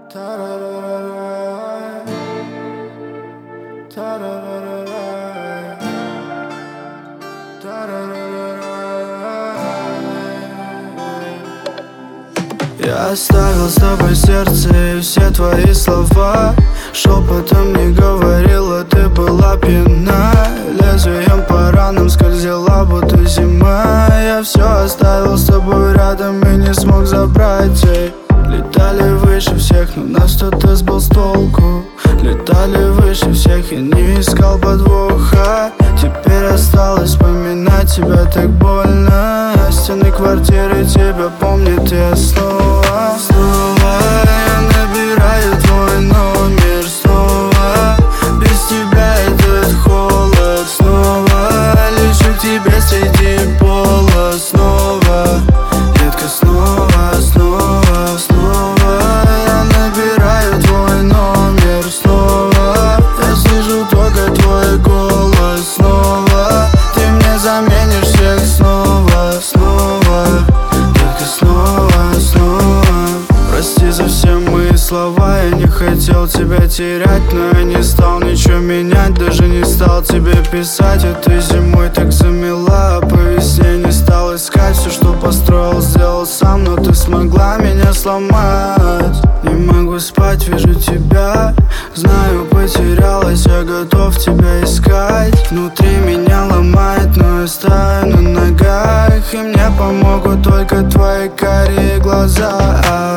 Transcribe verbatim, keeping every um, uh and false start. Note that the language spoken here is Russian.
Я оставил с тобой сердце и все твои слова. Шепотом не говорила, ты была пьяна. Лезвием по ранам скользила, будто зима. Я все оставил с тобой рядом и не смог забрать. Эй. Летали выше всех, но нас кто-то сбил с толку. Летали выше всех, я не искал подвоха. Теперь осталось вспоминать тебя так больно. Стены квартиры тебя помнят, я снова, снова я набираю твой номер. Снова без тебя этот холод. Снова лечу к тебе среди пола. Снова, детка, снова, снова, снова я набираю твой номер. Снова я слышу только твой голос. Снова ты мне заменишь всех. Снова, снова, детка, снова, снова. Прости за все мои слова, я не хотел тебя терять. Но я не стал ничего менять, даже не стал тебе писать. А ты зимой так замела, а по весне не стал искать. Все, что построил, сделал сам, но ты смогла меня сломать. Не могу спать, вижу тебя, знаю, потерялась, я готов тебя искать. Внутри меня ломает, но я стою на ногах. И мне помогут только твои карие глаза.